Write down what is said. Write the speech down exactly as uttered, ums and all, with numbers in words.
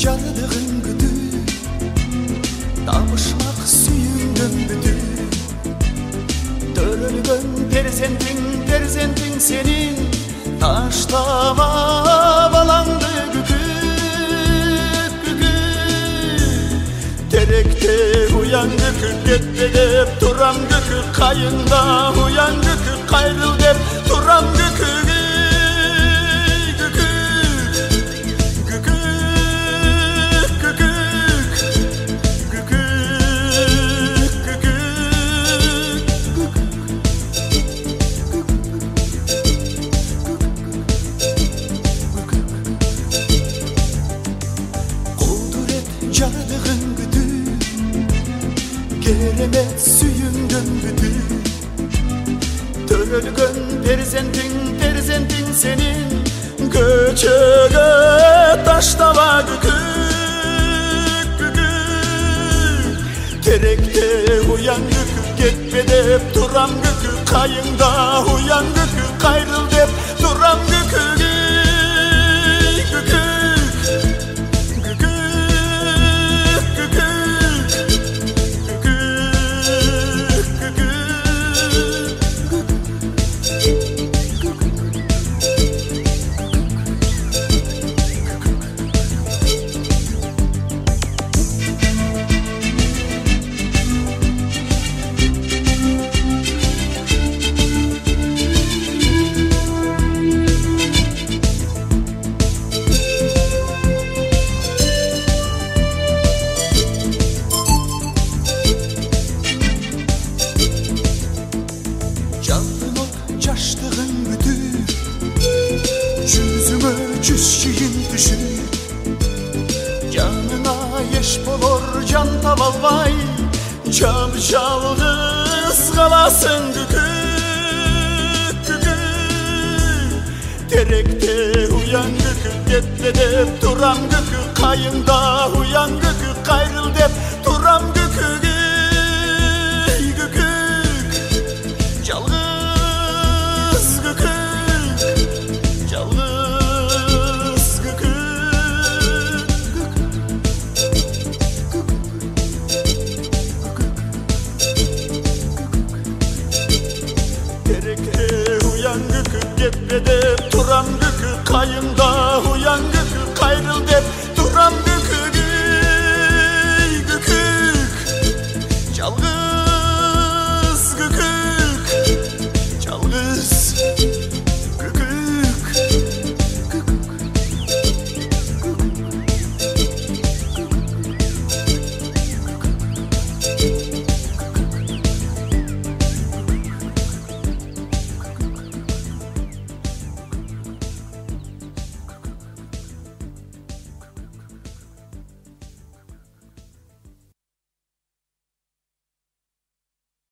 жардығын күту, табышмақ сүйінген бүту. Төрөлгөн перзентиң, перзентиң сенин, таштама балаңды күкүк, күкүк. Теректе уян күкүк, кетпе деп турам күкүк, кайында уян күкүк, кайрыл деп турам күкүк. Жардығын күту, керемет сүйінген бүту. Төрөлгөн перзентиң, перзентиң сенин, көчөгө таштаба күкүк, күкүк. Теректе уян күкүк, кетпе деп турам күкүк, кайыңда уян күкүк, кайрыл деп турам күкүк. Жаштығын бүту, жүзүмө жүз чийин түшү. Жаныңа еш болор жан таба албай, жап-жалгыз каласың күкүк, күкүк. Теректе уян күкүк, кетпе деп турам күкүк, кайыңда уян күкүк, кайрыл деп турам күкүк. Tereke uyan gükük, ketme de turam gükük, kayında uyan